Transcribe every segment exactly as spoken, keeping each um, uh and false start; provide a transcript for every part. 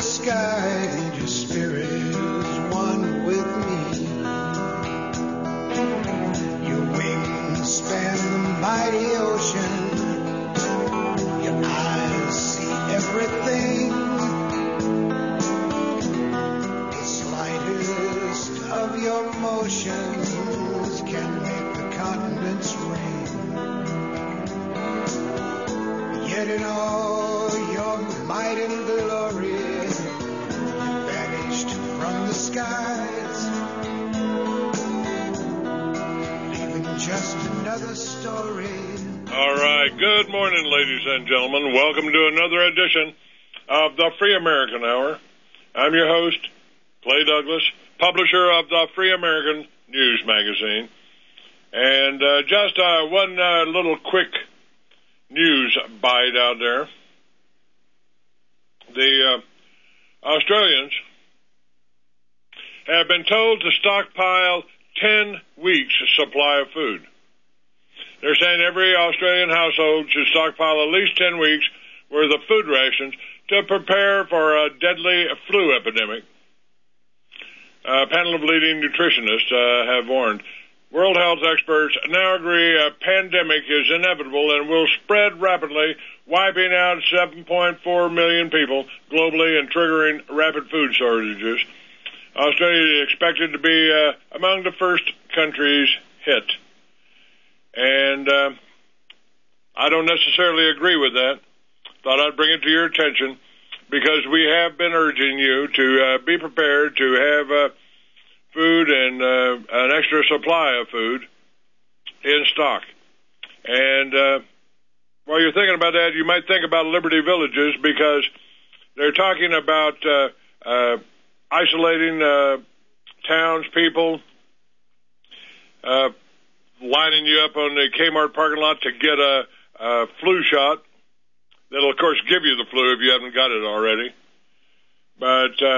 sky, and your spirit is one with me. Your wings span the mighty ocean. Your eyes see everything. The slightest of your motions can make the continents ring. Yet in all your might and glory, you vanished from the skies, leaving just another story. All right, good morning, ladies and gentlemen. Welcome to another edition of the Free American Hour. I'm your host, Clay Douglas, publisher of the Free American News Magazine. And uh, just uh, one uh, little quick news bite out there. The uh, Australians have been told to stockpile ten weeks' supply of food. They're saying every Australian household should stockpile at least ten weeks worth of food rations to prepare for a deadly flu epidemic. A panel of leading nutritionists uh, have warned. World health experts now agree a pandemic is inevitable and will spread rapidly, wiping out seven point four million people globally and triggering rapid food shortages. Australia is expected to be uh, among the first countries hit. And uh, I don't necessarily agree with that. Thought I'd bring it to your attention because we have been urging you to uh, be prepared to have uh, food and uh, an extra supply of food in stock. And uh, while you're thinking about that, you might think about Liberty Villages because they're talking about uh, uh, isolating uh, townspeople, uh, lining you up on the Kmart parking lot to get a, a flu shot. That'll, of course, give you the flu if you haven't got it already. But uh,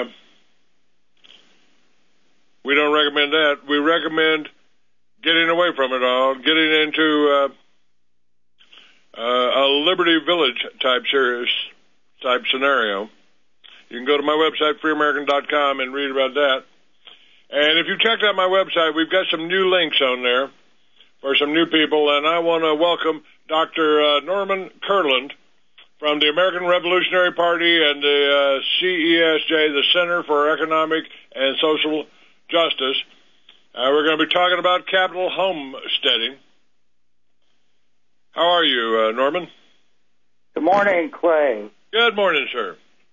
we don't recommend that. We recommend getting away from it all, getting into uh, uh, a Liberty Village type series, type scenario. You can go to my website, free american dot com, and read about that. And if you checked out my website, we've got some new links on there for some new people, and I want to welcome Doctor Uh, Norman Kurland from the American Revolutionary Party and the uh, C E S J, the Center for Economic and Social Justice. Uh, we're going to be talking about capital homesteading. How are you, uh, Norman? Good morning, Clay. Good morning, sir.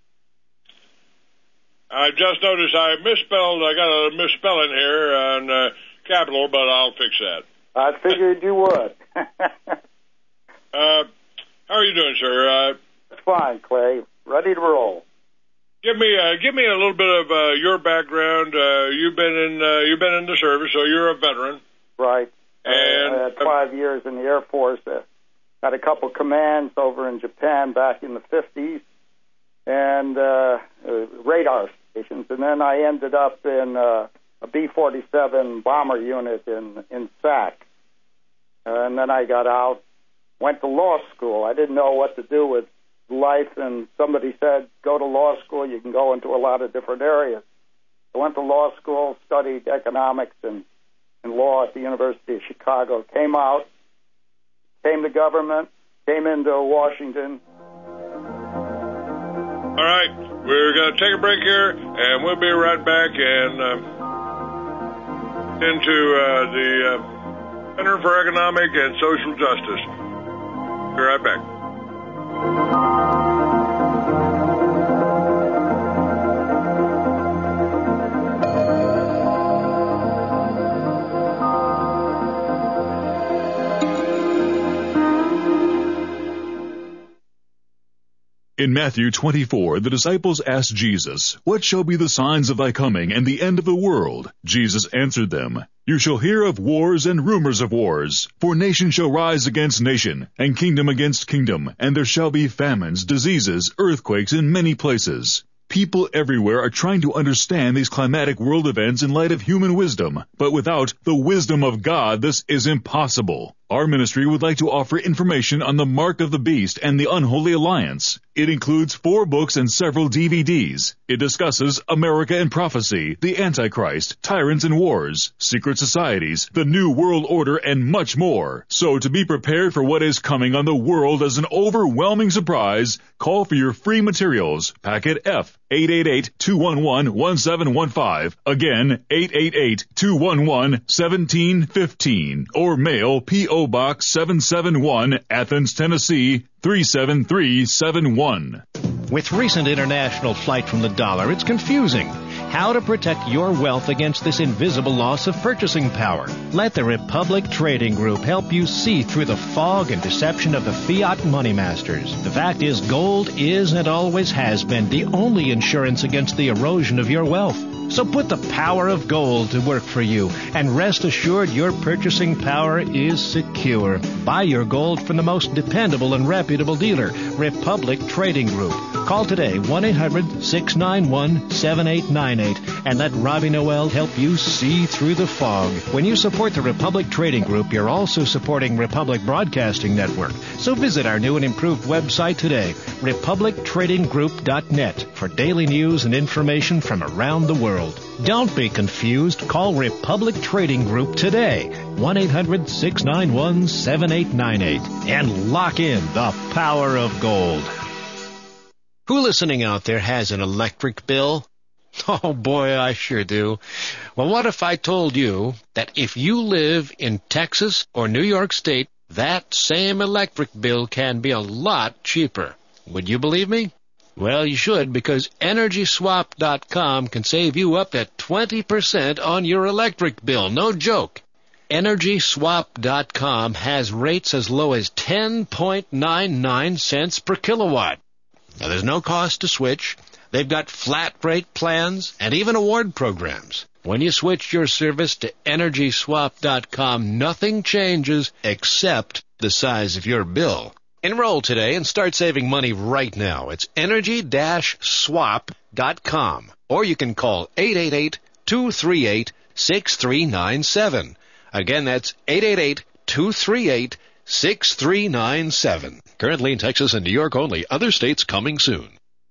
I just noticed I misspelled, I got a misspelling here on uh, capital, but I'll fix that. I figured you would. uh, how are you doing, sir? Uh, That's fine, Clay. Ready to roll. Give me, uh, give me a little bit of uh, your background. Uh, you've been in, uh, you've been in the service, so you're a veteran, right? And uh, I had five years in the Air Force. Uh, had a couple commands over in Japan back in the fifties, and uh, uh, radar stations, and then I ended up in uh, a B forty-seven bomber unit in in S A C. Uh, and then I got out, went to law school. I didn't know what to do with life, and somebody said, go to law school, you can go into a lot of different areas. I went to law school, studied economics and, and law at the University of Chicago, came out, came to government, came into Washington. All right, we're going to take a break here, and we'll be right back and uh, into uh, the uh, Center for Economic and Social Justice. Be right back. In Matthew twenty-four, the disciples asked Jesus, "What shall be the signs of thy coming and the end of the world?" Jesus answered them, "You shall hear of wars and rumors of wars. For nation shall rise against nation, and kingdom against kingdom, and there shall be famines, diseases, earthquakes in many places." People everywhere are trying to understand these climatic world events in light of human wisdom, but without the wisdom of God, this is impossible. Our ministry would like to offer information on the Mark of the Beast and the Unholy Alliance. It includes four books and several D V Ds. It discusses America and Prophecy, the Antichrist, Tyrants and Wars, Secret Societies, the New World Order, and much more. So to be prepared for what is coming on the world as an overwhelming surprise, call for your free materials. Packet F, eight eight eight, two one one, one seven one five. Again, eight eight eight, two one one, one seven one five. Or mail P O Box seven seven one, Athens, Tennessee, three seven three seven one. With recent international flight from the dollar, it's confusing. How to protect your wealth against this invisible loss of purchasing power. Let the Republic Trading Group help you see through the fog and deception of the fiat money masters. The fact is, gold is and always has been the only insurance against the erosion of your wealth. So put the power of gold to work for you, and rest assured your purchasing power is secure. Buy your gold from the most dependable and reputable dealer, Republic Trading Group. Call today, one eight hundred, six nine one, seven eight nine eight, and let Robbie Noel help you see through the fog. When you support the Republic Trading Group, you're also supporting Republic Broadcasting Network. So visit our new and improved website today, republic trading group dot net, for daily news and information from around the world. Don't be confused. Call Republic Trading Group today, one eight hundred, six nine one, seven eight nine eight, and lock in the power of gold. Who listening out there has an electric bill? Oh boy, I sure do. Well, what if I told you that if you live in Texas or New York State, that same electric bill can be a lot cheaper? Would you believe me? Well, you should, because energy swap dot com can save you up to twenty percent on your electric bill. No joke. energy swap dot com has rates as low as ten point nine nine cents per kilowatt. Now, there's no cost to switch. They've got flat rate plans and even award programs. When you switch your service to energy swap dot com, nothing changes except the size of your bill. Enroll today and start saving money right now. It's energy swap dot com. Or you can call eight eight eight, two three eight, six three nine seven. Again, that's eight eight eight, two three eight, six three nine seven. Currently in Texas and New York only. Other states coming soon.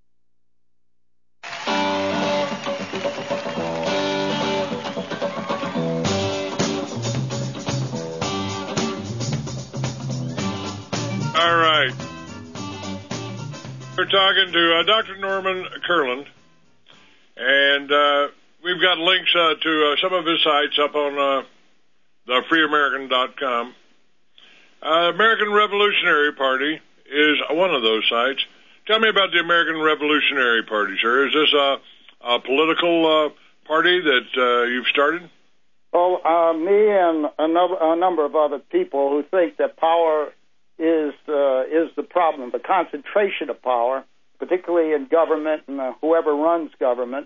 All right. We're talking to uh, Doctor Norman Kurland, and uh, we've got links uh, to uh, some of his sites up on uh, the free american dot com. Uh, American Revolutionary Party is one of those sites. Tell me about the American Revolutionary Party, sir. Is this a, a political uh, party that uh, you've started? Well, uh, me and a, no- a number of other people who think that power is uh, is the problem, the concentration of power, particularly in government and uh, whoever runs government.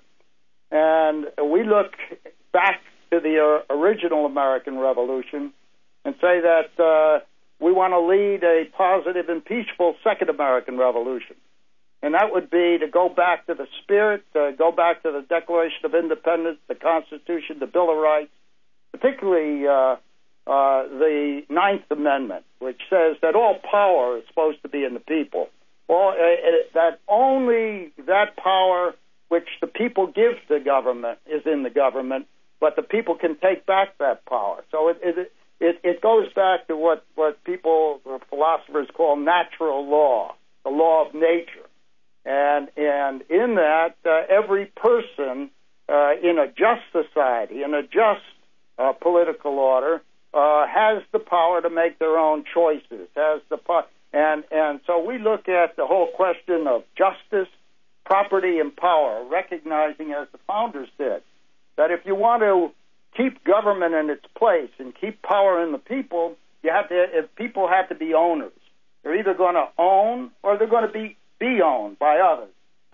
And we look back to the uh, original American Revolution and say that uh, we want to lead a positive and peaceful second American Revolution. And that would be to go back to the spirit, uh, go back to the Declaration of Independence, the Constitution, the Bill of Rights, particularly uh, uh, the Ninth Amendment, which says that all power is supposed to be in the people. Well, uh, that only that power which the people give to government is in the government, but the people can take back that power. So it it it, it goes back to what, what people, philosophers call natural law, the law of nature. And and in that, uh, every person uh, in a just society, in a just uh, political order, uh, has the power to make their own choices. Has the po- and and so we look at the whole question of justice, property, and power, recognizing, as the founders did, that if you want to keep government in its place and keep power in the people, you have to. If people have to be owners, they're either going to own or they're going to be be owned by others.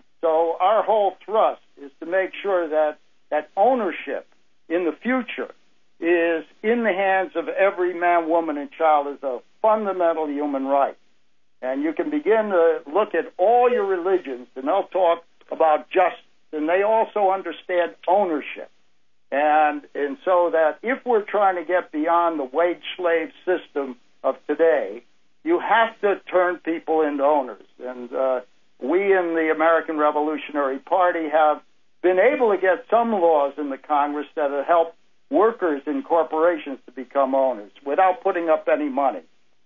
So our whole thrust is to make sure that that ownership in the future is in the hands of every man, woman, and child as a fundamental human right. And you can begin to look at all your religions, and they'll talk about justice, and they also understand ownership. And and so that if we're trying to get beyond the wage slave system of today, you have to turn people into owners. And uh, we in the American Revolutionary Party have been able to get some laws in the Congress that have helped workers in corporations to become owners without putting up any money.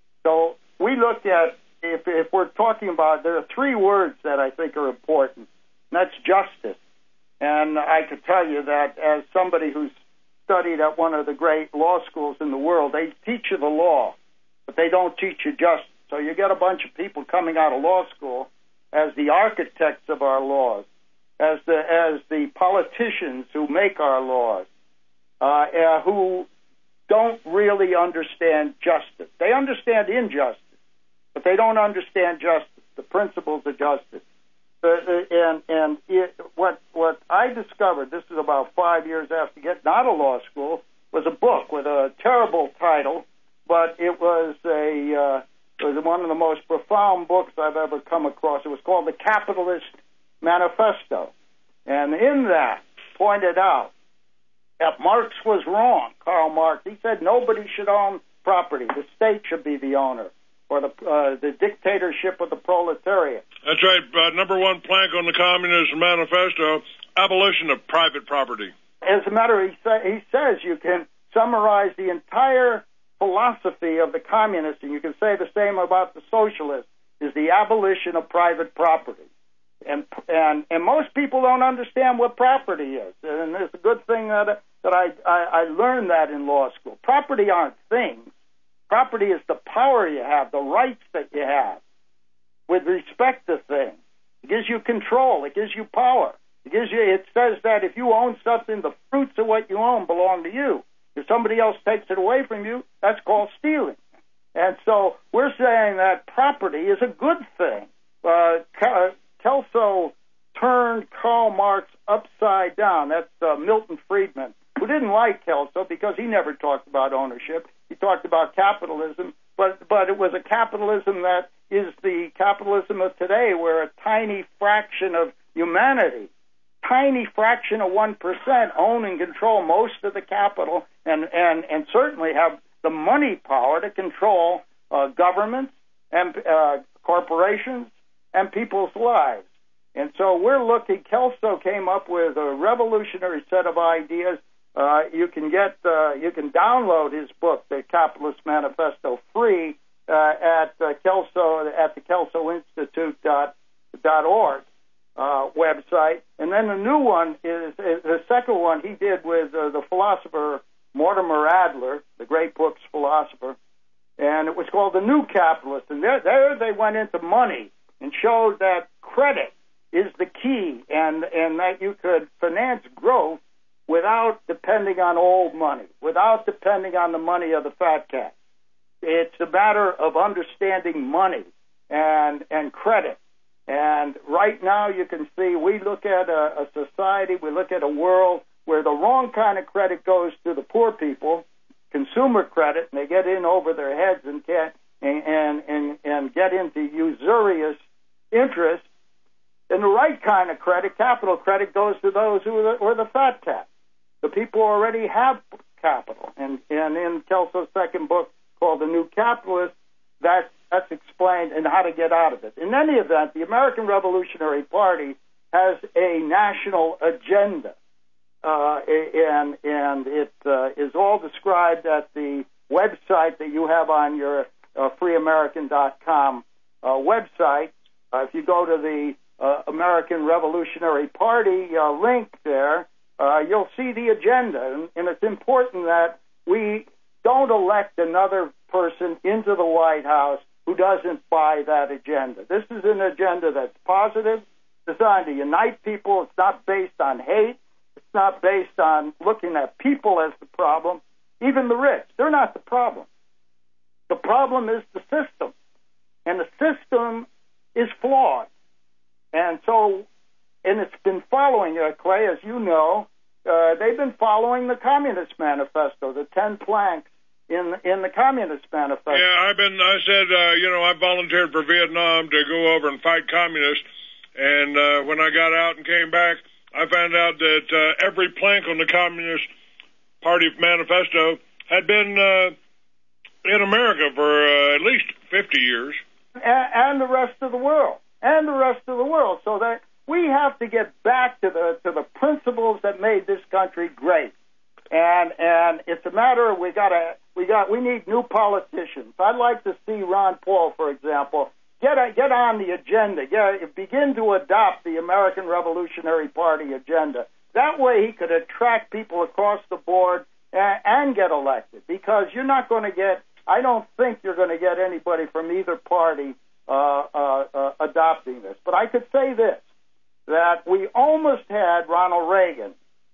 So we look at, if, if we're talking about, there are three words that I think are important, and that's justice. And I could tell you that as somebody who's studied at one of the great law schools in the world, they teach you the law, but they don't teach you justice. So you get a bunch of people coming out of law school as the architects of our laws, as the as the politicians who make our laws, uh, uh, who don't really understand justice. They understand injustice, but they don't understand justice, the principles of justice. Uh, and and it, what what I discovered, this is about five years after getting out of law school, was a book with a terrible title, but it was a uh, it was one of the most profound books I've ever come across. It was called The Capitalist Manifesto, and in that pointed out that Marx was wrong. Karl Marx, he said nobody should own property; the state should be the owner, or the uh, the dictatorship of the proletariat. That's right. Uh, number one plank on the Communist Manifesto: abolition of private property. As a matter of, he, sa- he says you can summarize the entire philosophy of the communists, and you can say the same about the socialists, is the abolition of private property. And and and most people don't understand what property is, and it's a good thing that that I, I, I learned that in law school. Property aren't things. Property is the power you have, the rights that you have with respect to things. It gives you control. It gives you power. It gives you. It says that if you own something, the fruits of what you own belong to you. If somebody else takes it away from you, that's called stealing. And so we're saying that property is a good thing. Uh, Kelso turned Karl Marx upside down. That's uh, Milton Friedman, who didn't like Kelso because he never talked about ownership. He talked about capitalism, but but it was a capitalism that is the capitalism of today, where a tiny fraction of humanity, tiny fraction of one percent, own and control most of the capital, and and and certainly have the money power to control uh, governments and uh, corporations and people's lives. And so we're looking. Kelso came up with a revolutionary set of ideas. Uh, you can get, uh, you can download his book, The Capitalist Manifesto, free uh, at uh, Kelso at the Kelso Institute dot org uh, website. And then the new one is, is the second one he did with uh, the philosopher Mortimer Adler, the great book's philosopher, and it was called The New Capitalist. And there, there they went into money and showed that credit is the key, and and that you could finance growth without depending on old money, without depending on the money of the fat cat. It's a matter of understanding money and and credit. And right now you can see we look at a, a society, we look at a world where the wrong kind of credit goes to the poor people, consumer credit, and they get in over their heads and can't and and and get into usurious interest. And the right kind of credit, capital credit, goes to those who are the, or the fat cat, the people who already have capital. And and in Kelso's second book called The New Capitalist, that's that's explained and how to get out of it. In any event, the American Revolutionary Party has a national agenda, uh, and and it uh, is all described at the website that you have on your uh, free american dot com uh, website. Uh, if you go to the uh, American Revolutionary Party uh, link there, uh, you'll see the agenda. And, and it's important that we don't elect another person into the White House who doesn't buy that agenda. This is an agenda that's positive, designed to unite people. It's not based on hate. It's not based on looking at people as the problem. Even the rich, they're not the problem. The problem is the system. And the system is flawed. And so, and it's been following, uh, Clay, as you know, uh, they've been following the Communist Manifesto, the ten planks in in the Communist Manifesto. Yeah, I've been, I said, uh, you know, I volunteered for Vietnam to go over and fight communists. And uh, when I got out and came back, I found out that uh, every plank on the Communist Party Manifesto had been uh, in America for uh, at least fifty years. And, and the rest of the world. And the rest of the world. So that we have to get back to the to the principles that made this country great. And and it's a matter of we gotta we got we need new politicians. I'd like to see Ron Paul, for example, get a, get on the agenda, get, begin to adopt the American Revolutionary Party agenda. That way, he could attract people across the board and, and get elected. Because you're not going to get, I don't think you're going to get anybody from either party uh, uh, uh, adopting this. But I could say this, that we almost had Ronald Reagan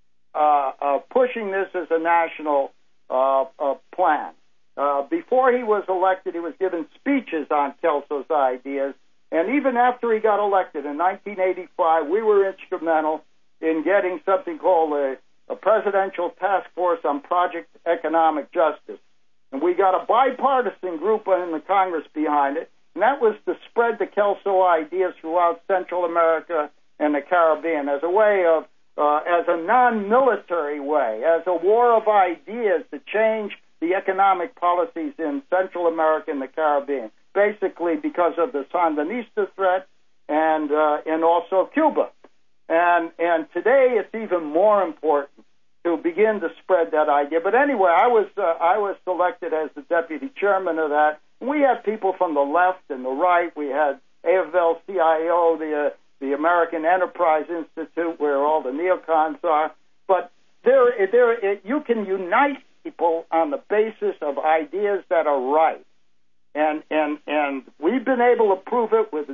Uh, uh, pushing this as a national uh, uh, plan. Uh, before he was elected, he was giving speeches on Kelso's ideas, and even after he got elected in nineteen eighty-five, we were instrumental in getting something called a, a Presidential Task Force on Project Economic Justice. And we got a bipartisan group in the Congress behind it, and that was to spread the Kelso ideas throughout Central America and the Caribbean as a way of Uh, as a non-military way, as a war of ideas to change the economic policies in Central America and the Caribbean, basically because of the Sandinista threat and uh, and also Cuba. And and today it's even more important to begin to spread that idea. But anyway, I was uh, I was selected as the deputy chairman of that. We had people from the left and the right. We had A F L C I O, the uh, the American Enterprise Institute, where all the neocons are. But there, there, it, you can unite people on the basis of ideas that are right. And, and, and we've been able to prove it with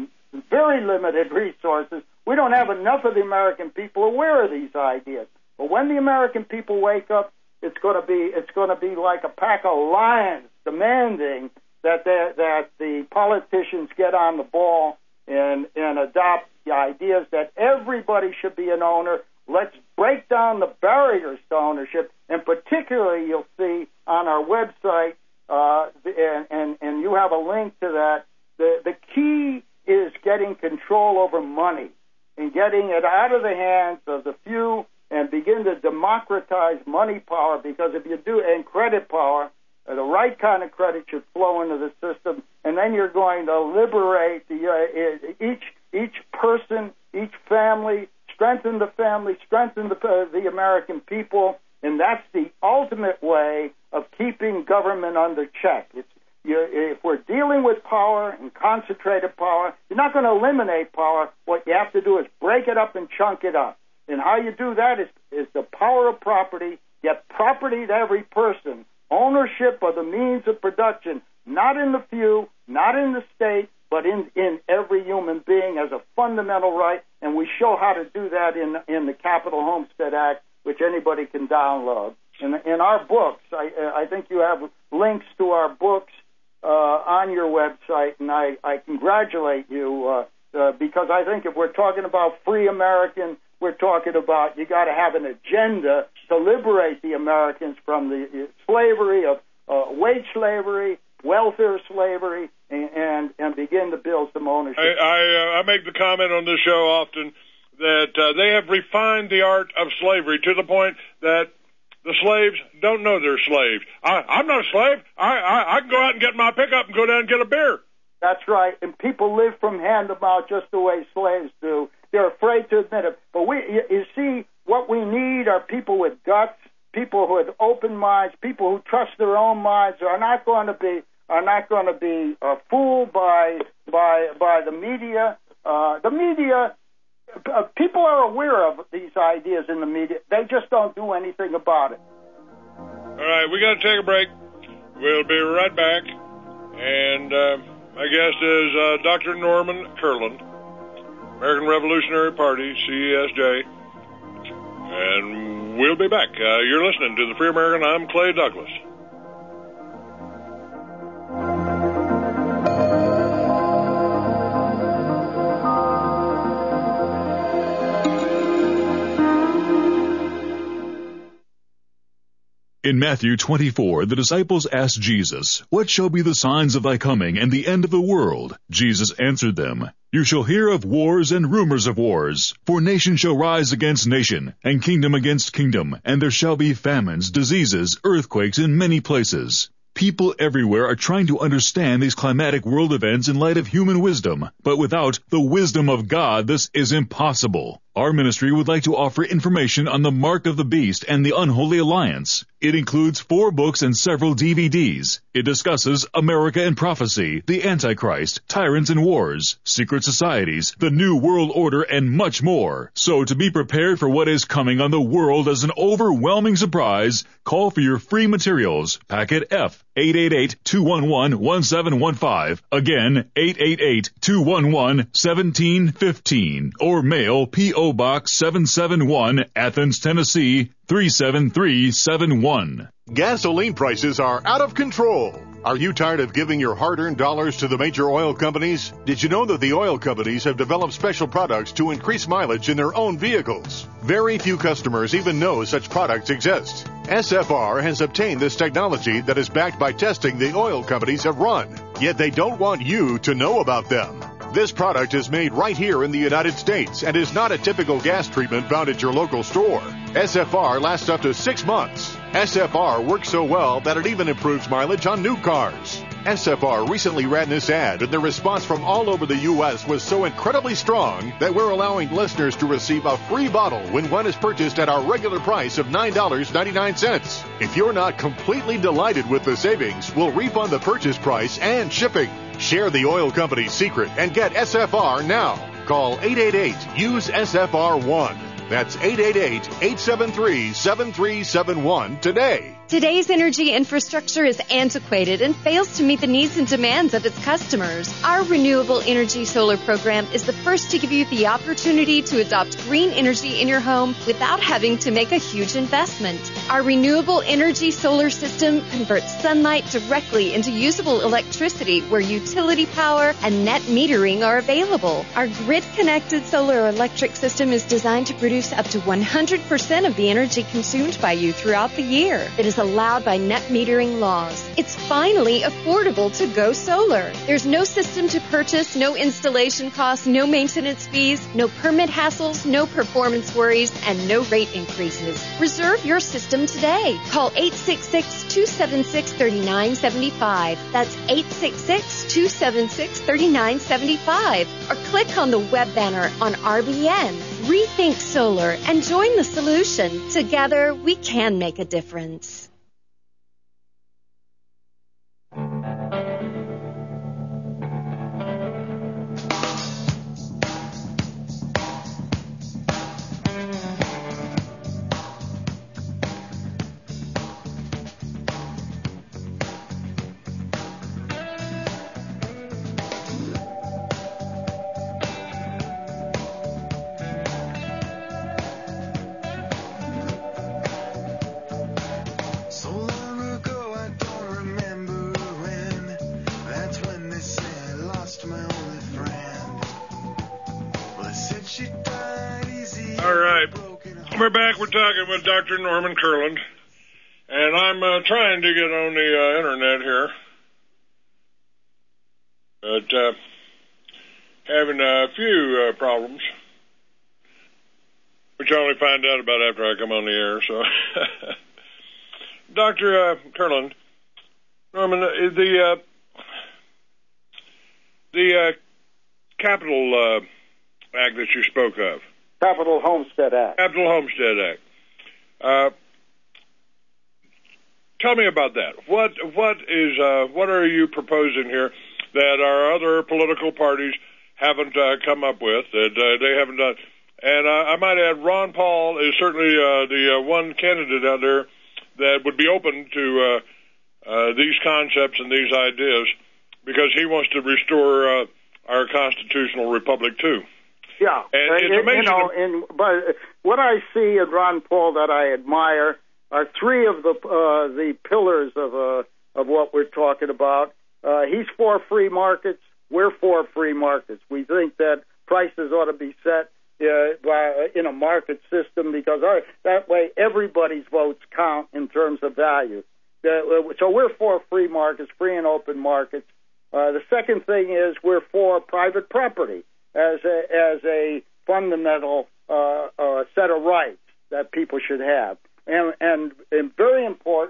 very limited resources. We don't have enough of the American people aware of these ideas. But when the American people wake up, it's going to be, it's going to be like a pack of lions demanding that, that the politicians get on the ball And, and adopt the ideas that everybody should be an owner. Let's break down the barriers to ownership, and particularly you'll see on our website, uh, and, and, and you have a link to that, the, the key is getting control over money and getting it out of the hands of the few and begin to democratize money power, because if you do, and credit power, the right kind of credit should flow into the system, and then you're going to liberate the, uh, each each person, each family, strengthen the family, strengthen the, uh, the American people, and that's the ultimate way of keeping government under check. It's, you're, if we're dealing with power and concentrated power, you're not going to eliminate power. What you have to do is break it up and chunk it up. And how you do that is, is the power of property, get property to every person, ownership of the means of production, not in the few, not in the state, but in, in every human being as a fundamental right, and we show how to do that in in the Capital Homestead Act, which anybody can download. In, in our books, I, I think you have links to our books uh, on your website, and I, I congratulate you uh, uh, because I think if we're talking about free American, we're talking about you got to have an agenda to liberate the Americans from the slavery of uh, wage slavery, welfare slavery, and, and and begin to build some ownership. I I, uh, I make the comment on this show often that uh, they have refined the art of slavery to the point that the slaves don't know they're slaves. I, I'm not a slave. I, I I can go out and get my pickup and go down and get a beer. That's right, and people live from hand to mouth just the way slaves do. They're afraid to admit it. But we, you, you see, what we need are people with guts, people who have open minds, people who trust their own minds, are not going to be are not going to be uh, fooled by by by the media. Uh, the media, uh, people are aware of these ideas in the media. They just don't do anything about it. All right, we got to take a break. We'll be right back, and uh, my guest is uh, Doctor Norman Kurland, American Revolutionary Party, C E S J, and we'll be back. Uh, you're listening to The Free American. I'm Clay Douglas. In Matthew twenty-four, the disciples asked Jesus, "What shall be the signs of thy coming and the end of the world?" Jesus answered them, "You shall hear of wars and rumors of wars. For nation shall rise against nation, and kingdom against kingdom, and there shall be famines, diseases, earthquakes in many places. People everywhere are trying to understand these climatic world events in light of human wisdom, but without the wisdom of God, this is impossible. Our ministry would like to offer information on the Mark of the Beast and the Unholy Alliance. It includes four books and several D V Ds. It discusses America and Prophecy, the Antichrist, Tyrants and Wars, Secret Societies, the New World Order, and much more. So to be prepared for what is coming on the world as an overwhelming surprise, call for your free materials. Packet F, eight eight eight, two one one, one seven one five. Again, eight eight eight, two one one, one seven one five. Or mail P O Box seven seven one, Athens, Tennessee, three seven three seven one. Gasoline prices are out of control. Are you tired of giving your hard-earned dollars to the major oil companies? Did you know that the oil companies have developed special products to increase mileage in their own vehicles? Very few customers even know such products exist. S F R has obtained this technology that is backed by testing the oil companies have run, yet they don't want you to know about them. This product is made right here in the United States and is not a typical gas treatment found at your local store. S F R lasts up to six months. S F R works so well that it even improves mileage on new cars. S F R recently ran this ad, and the response from all over the U S was so incredibly strong that we're allowing listeners to receive a free bottle when one is purchased at our regular price of nine dollars and ninety-nine cents. If you're not completely delighted with the savings, we'll refund the purchase price and shipping. Share the oil company's secret and get S F R now. Call eight eight eight, use S F R one. That's eight eight eight, eight seven three, seven three seven one today. Today's energy infrastructure is antiquated and fails to meet the needs and demands of its customers. Our Renewable Energy Solar program is the first to give you the opportunity to adopt green energy in your home without having to make a huge investment. Our Renewable Energy Solar system converts sunlight directly into usable electricity where utility power and net metering are available. Our grid-connected solar electric system is designed to produce up to one hundred percent of the energy consumed by you throughout the year. It is allowed by net metering laws. It's finally affordable to go solar. There's no system to purchase, no installation costs, no maintenance fees, no permit hassles, no performance worries, and no rate increases. Reserve your system today. Call eight six six, two seven six, three nine seven five. That's eight six six, two seven six, three nine seven five. Or click on the web banner on R B N. Rethink solar and join the solution. Together, we can make a difference. We're back. We're talking with Doctor Norman Kurland, and I'm uh, trying to get on the uh, internet here, but uh, having a few uh, problems, which I only find out about after I come on the air. So, Doctor Uh, Kurland, Norman, uh, the uh, the uh, Capital uh, Act that you spoke of. Capital Homestead Act. Capital Homestead Act. Uh, tell me about that. What what is uh, what are you proposing here that our other political parties haven't uh, come up with? That uh, they haven't done. And uh, I might add, Ron Paul is certainly uh, the uh, one candidate out there that would be open to uh, uh, these concepts and these ideas because he wants to restore uh, our constitutional republic too. Yeah, and it's amazing. You know, in, but what I see in Ron Paul that I admire are three of the uh, the pillars of uh, of what we're talking about. Uh, he's for free markets. We're for free markets. We think that prices ought to be set uh, by, in a market system because our, that way everybody's votes count in terms of value. Uh, so we're for free markets, free and open markets. Uh, the second thing is we're for private property as a, as a fundamental uh, uh, set of rights that people should have. And, and, and very important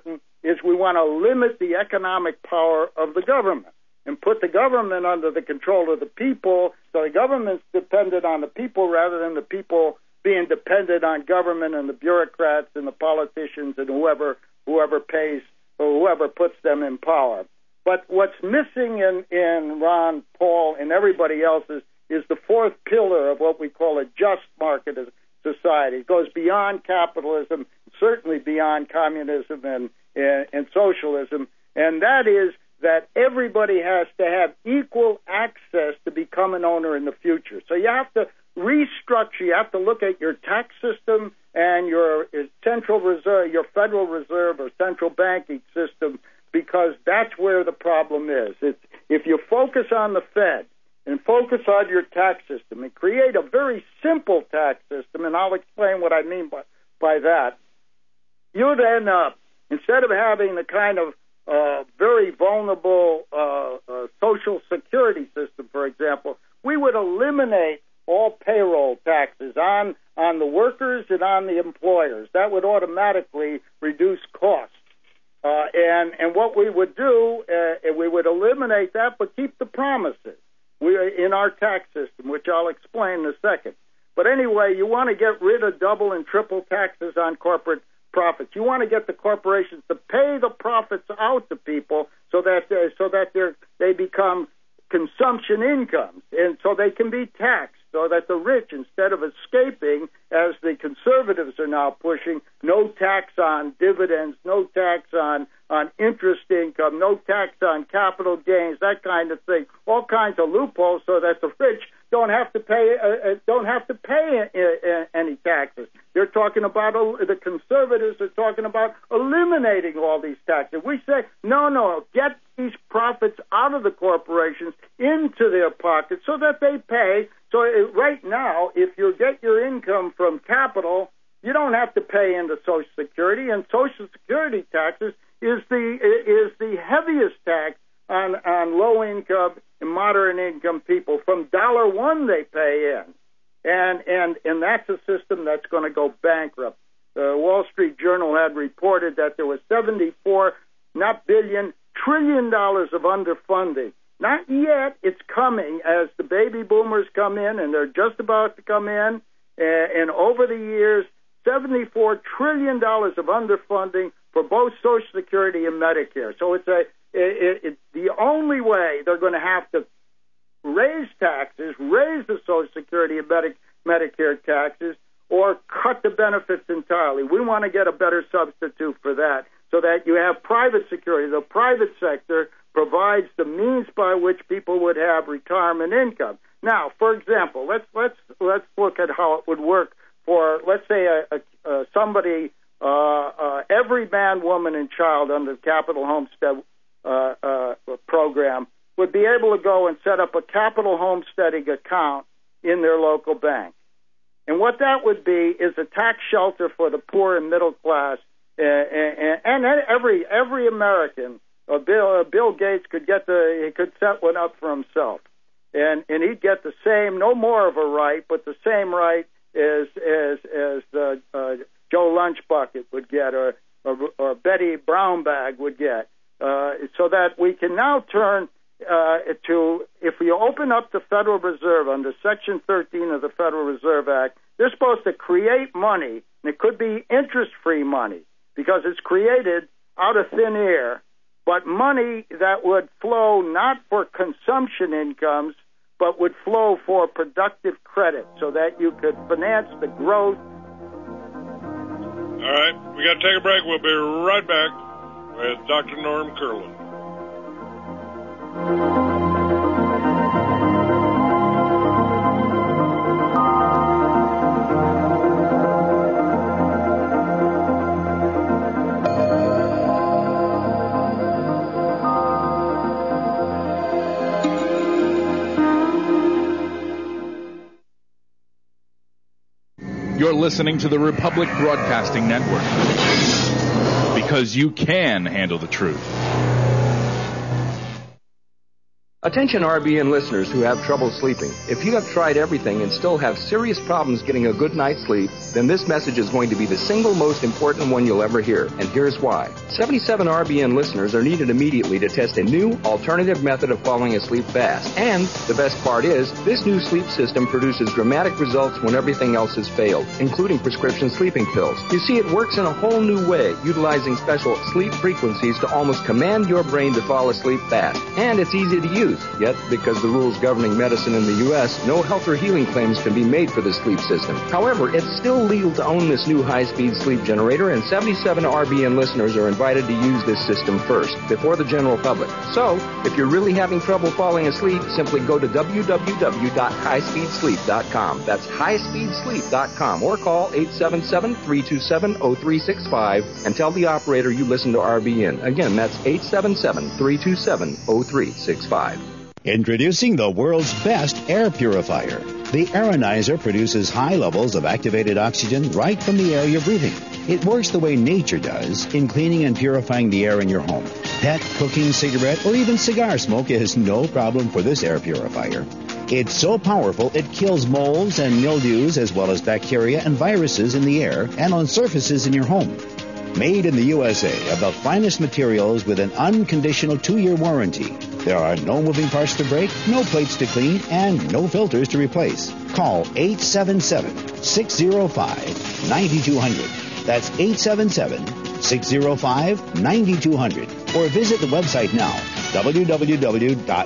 is we want to limit the economic power of the government and put the government under the control of the people, so the government's dependent on the people rather than the people being dependent on government and the bureaucrats and the politicians and whoever whoever pays or whoever puts them in power. But what's missing in, in Ron Paul and everybody else's is the fourth pillar of what we call a just market society. It goes beyond capitalism, certainly beyond communism and, and, and socialism, and that is that everybody has to have equal access to become an owner in the future. So you have to restructure, you have to look at your tax system and your central reserve, your Federal Reserve or central banking system, because that's where the problem is. It's, if you focus on the Fed and focus on your tax system and create a very simple tax system, and I'll explain what I mean by, by that, you'd end up, instead of having the kind of uh, very vulnerable uh, uh, Social Security system, for example, we would eliminate all payroll taxes on, on the workers and on the employers. That would automatically reduce costs. Uh, and, and what we would do, uh, we would eliminate that, but keep the promises we are in our tax system, which I'll explain in a second. But anyway, you want to get rid of double and triple taxes on corporate profits. You want to get the corporations to pay the profits out to people so that they, so that they they become consumption incomes, and so they can be taxed, so that the rich, instead of escaping, as the conservatives are now pushing, no tax on dividends, no tax on, on interest income, no tax on capital gains, that kind of thing, all kinds of loopholes so that the rich don't have to pay uh, don't have to pay uh, any taxes. They're talking about, uh, the conservatives are talking about eliminating all these taxes. We say, no, no, get these profits out of the corporations into their pockets so that they pay. So uh, right now, if you get your income from capital, you don't have to pay into Social Security, and Social Security taxes is the is the heaviest tax on, on low-income and moderate-income people. From dollar one they pay in, and and and that's a system that's going to go bankrupt. The Wall Street Journal had reported that there was seventy-four, not billion, trillion dollars of underfunding. Not yet. It's coming as the baby boomers come in, and they're just about to come in. And, and over the years, seventy-four trillion dollars of underfunding for both Social Security and Medicare. So it's a it, it, the only way they're going to have to raise taxes, raise the Social Security and Medi- Medicare taxes, or cut the benefits entirely. We want to get a better substitute for that, so that you have private security. The private sector provides the means by which people would have retirement income. Now, for example, let's let's let's look at how it would work for, let's say, a, a, a somebody, uh, uh, every man, woman, and child under the Capital Homestead uh, uh, program would be able to go and set up a capital homesteading account in their local bank. And what that would be is a tax shelter for the poor and middle class, uh, and, and every every American. Uh, Bill uh, Bill Gates could get the he could set one up for himself, and and he'd get the same, no more of a right, but the same right as as as uh, uh, Joe Lunchbucket would get, or or, or Betty Brownbag would get, uh, so that we can now turn uh, to, if we open up the Federal Reserve under Section thirteen of the Federal Reserve Act, they're supposed to create money, and it could be interest-free money because it's created out of thin air, but money that would flow not for consumption incomes, but would flow for productive credit so that you could finance the growth. All right, we got to take a break. We'll be right back with Doctor Norm Kurland. You're listening to the Republic Broadcasting Network, because you can handle the truth. Attention R B N listeners who have trouble sleeping. If you have tried everything and still have serious problems getting a good night's sleep, then this message is going to be the single most important one you'll ever hear, and here's why. seventy-seven R B N listeners are needed immediately to test a new alternative method of falling asleep fast. And the best part is, this new sleep system produces dramatic results when everything else has failed, including prescription sleeping pills. You see, it works in a whole new way, utilizing special sleep frequencies to almost command your brain to fall asleep fast. And it's easy to use. Yet, because the rules governing medicine in the U S, no health or healing claims can be made for this sleep system. However, it's still legal to own this new high-speed sleep generator, and seventy-seven R B N listeners are invited to use this system first, before the general public. So, if you're really having trouble falling asleep, simply go to w w w dot high speed sleep dot com. That's high speed sleep dot com, or call eight seven seven, three two seven, zero three six five and tell the operator you listen to R B N. Again, that's eight seven seven, three two seven, zero three six five. Introducing the world's best air purifier. The Aeronizer produces high levels of activated oxygen right from the air you're breathing. It works the way nature does in cleaning and purifying the air in your home. Pet, cooking, cigarette, or even cigar smoke is no problem for this air purifier. It's so powerful it kills molds and mildews as well as bacteria and viruses in the air and on surfaces in your home. Made in the U S A of the finest materials with an unconditional two-year warranty. There are no moving parts to break, no plates to clean, and no filters to replace. Call eight seven seven, six zero five, nine two zero zero. That's eight seven seven, six zero five, nine two zero zero. Or visit the website now, w w w dot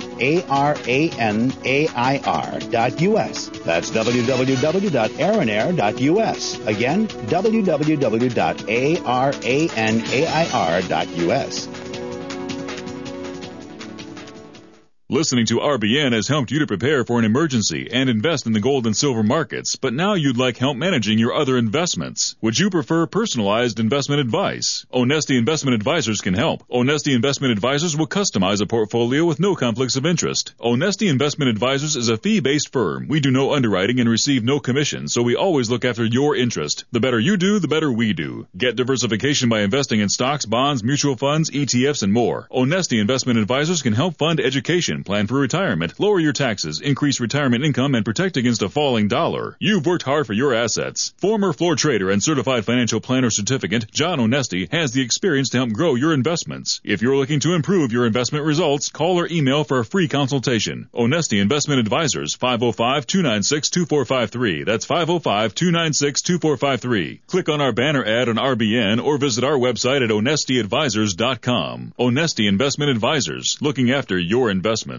aranair dot u s. That's w w w dot aranair dot u s. Again, w w w dot aranair dot u s. Listening to R B N has helped you to prepare for an emergency and invest in the gold and silver markets, but now you'd like help managing your other investments. Would you prefer personalized investment advice? Onesti Investment Advisors can help. Onesti Investment Advisors will customize a portfolio with no conflicts of interest. Onesti Investment Advisors is a fee-based firm. We do no underwriting and receive no commission, so we always look after your interest. The better you do, the better we do. Get diversification by investing in stocks, bonds, mutual funds, E T Fs, and more. Onesti Investment Advisors can help fund education, plan for retirement, lower your taxes, increase retirement income, and protect against a falling dollar. You've worked hard for your assets. Former floor trader and certified financial planner certificate, John Onesti, has the experience to help grow your investments. If you're looking to improve your investment results, call or email for a free consultation. Onesti Investment Advisors, five oh five, two nine six, two four five three. That's five oh five, two nine six, two four five three. Click on our banner ad on R B N or visit our website at onesti advisors dot com. Onesti Investment Advisors, looking after your investments.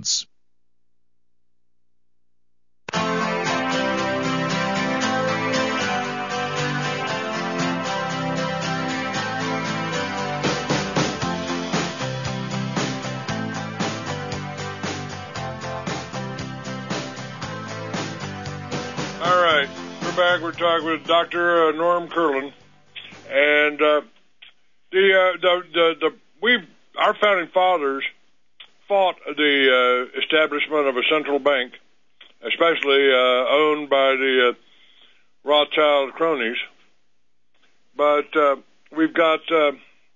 All right, we're back. We're talking with Doctor Uh, Norm Kurland, and uh, the, uh, the the the we our founding fathers fought the uh, establishment of a central bank, especially uh, owned by the uh, Rothschild cronies. But uh, we've got uh,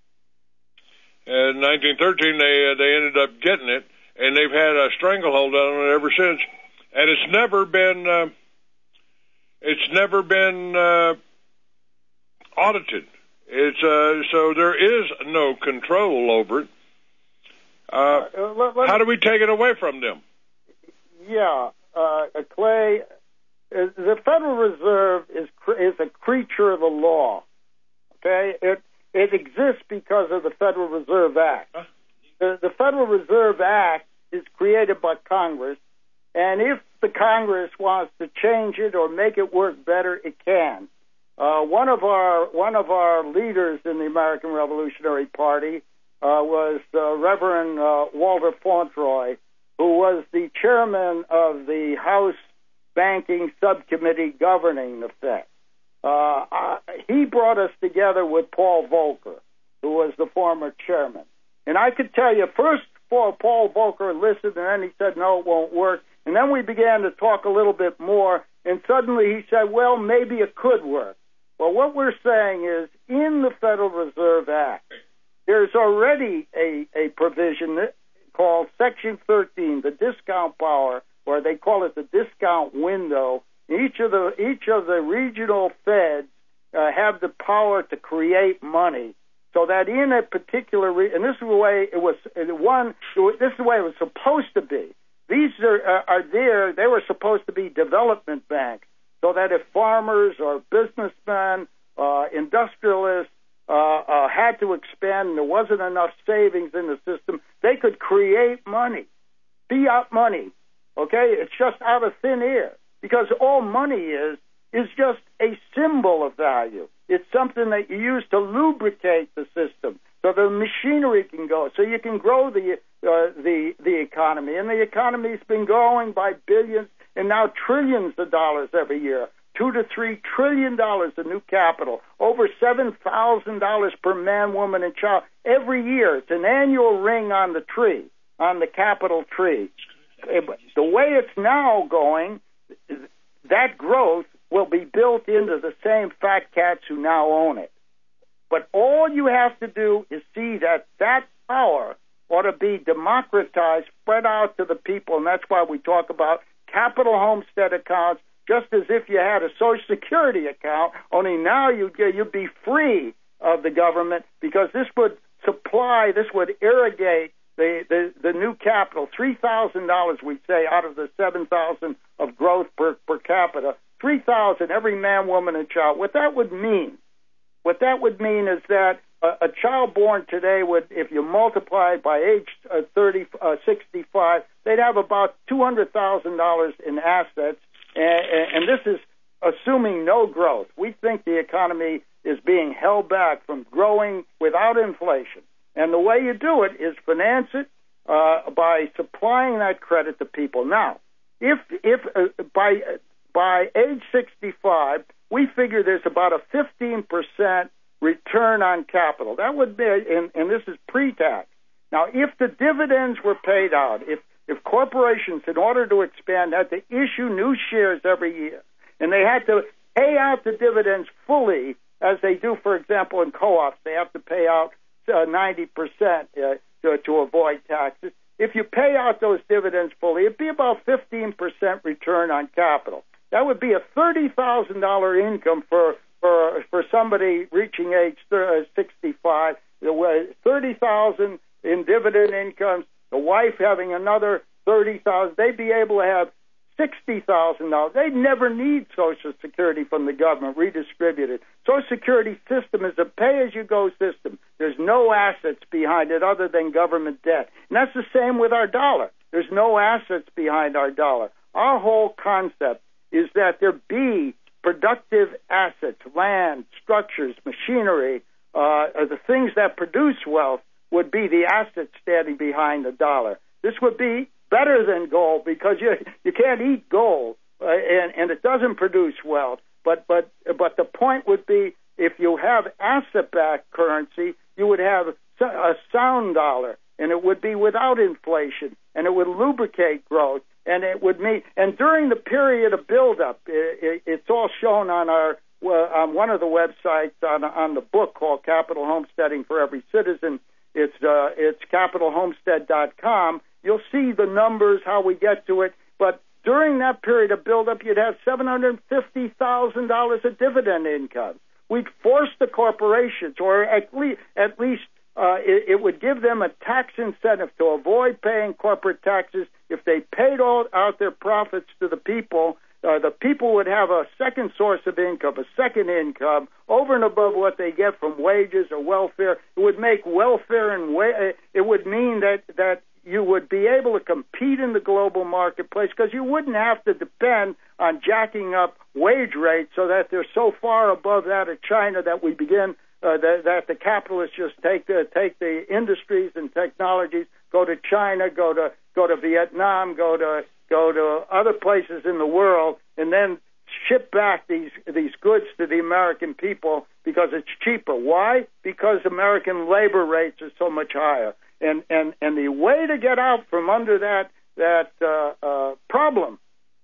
in nineteen thirteen they uh, they ended up getting it, and they've had a stranglehold on it ever since, and it's never been. Uh, It's never been uh, audited. It's uh, so there is no control over it. Uh, uh, let, let how do we take it away from them? Yeah, uh, Clay, the Federal Reserve is is a creature of the law. Okay, it it exists because of the Federal Reserve Act. Huh? The, the Federal Reserve Act is created by Congress, and if the Congress wants to change it or make it work better, it can. Uh, one of our one of our leaders in the American Revolutionary Party uh, was uh, Reverend uh, Walter Fauntroy, who was the chairman of the House Banking Subcommittee governing the Fed. Uh, uh, he brought us together with Paul Volcker, who was the former chairman. And I could tell you, first Paul Volcker listened, and then he said, no, it won't work. And then we began to talk a little bit more, and suddenly he said, well, maybe it could work. Well, what we're saying is, in the Federal Reserve Act, there's already a, a provision called Section thirteen, the discount power, or they call it the discount window. Each of the each of the regional feds uh, have the power to create money, so that in a particular re- and this is the way it was one. This is the way it was supposed to be. These are, uh, are there. They were supposed to be development banks, so that if farmers or businessmen, uh, industrialists uh, uh, had to expand and there wasn't enough savings in the system, they could create money, fiat money. Okay, it's just out of thin air, because all money is is just a symbol of value. It's something that you use to lubricate the system, so the machinery can go, so you can grow the uh, the the economy. And the economy's been growing by billions and now trillions of dollars every year, two to three trillion dollars of new capital, over seven thousand dollars per man, woman, and child every year. It's an annual ring on the tree, on the capital tree. The way it's now going, that growth will be built into the same fat cats who now own it. But all you have to do is see that that power ought to be democratized, spread out to the people, and that's why we talk about capital homestead accounts, just as if you had a Social Security account, only now you'd, you'd be free of the government, because this would supply, this would irrigate the, the, the new capital, three thousand dollars, we say, out of the seven thousand dollars of growth per, per capita, three thousand dollars every man, woman, and child. What that would mean, what that would mean is that a, a child born today would, if you multiply it by age uh, thirty, uh, sixty-five, they'd have about two hundred thousand dollars in assets, and, and this is assuming no growth. We think the economy is being held back from growing without inflation. And the way you do it is finance it uh, by supplying that credit to people. Now, if if uh, by uh, by age sixty-five, we figure there's about a fifteen percent return on capital. That would be, and, and this is pre-tax. Now, if the dividends were paid out, if if corporations, in order to expand, had to issue new shares every year, and they had to pay out the dividends fully, as they do, for example, in co-ops, they have to pay out Uh, ninety percent uh, to, to avoid taxes. If you pay out those dividends fully, it'd be about fifteen percent return on capital. That would be a thirty thousand dollars income for, for for somebody reaching age sixty-five. thirty thousand dollars in dividend incomes, the wife having another thirty thousand dollars. They'd be able to have sixty thousand dollars. They'd never need Social Security from the government redistributed. Social Security system is a pay-as-you-go system. There's no assets behind it other than government debt. And that's the same with our dollar. There's no assets behind our dollar. Our whole concept is that there be productive assets, land, structures, machinery, uh, the things that produce wealth would be the assets standing behind the dollar. This would be better than gold, because you you can't eat gold, uh, and and it doesn't produce wealth. But but but the point would be, if you have asset-backed currency, you would have a sound dollar, and it would be without inflation, and it would lubricate growth, and it would mean. And during the period of buildup, it, it, it's all shown on our well, on one of the websites on on the book called Capital Homesteading for Every Citizen. It's uh, it's capital homestead dot com. You'll see the numbers, how we get to it. But during that period of buildup, you'd have seven hundred fifty thousand dollars of dividend income. We'd force the corporations, or at least, at least uh, it, it would give them a tax incentive to avoid paying corporate taxes. If they paid all out their profits to the people, uh, the people would have a second source of income, a second income, over and above what they get from wages or welfare. It would make welfare and wa- it would mean that that. you would be able to compete in the global marketplace, because you wouldn't have to depend on jacking up wage rates so that they're so far above that of China that we begin uh, that, that the capitalists just take the take the industries and technologies, go to China, go to go to Vietnam, go to go to other places in the world, and then ship back these these goods to the American people because it's cheaper. Why? Because American labor rates are so much higher. And, and and the way to get out from under that that uh, uh, problem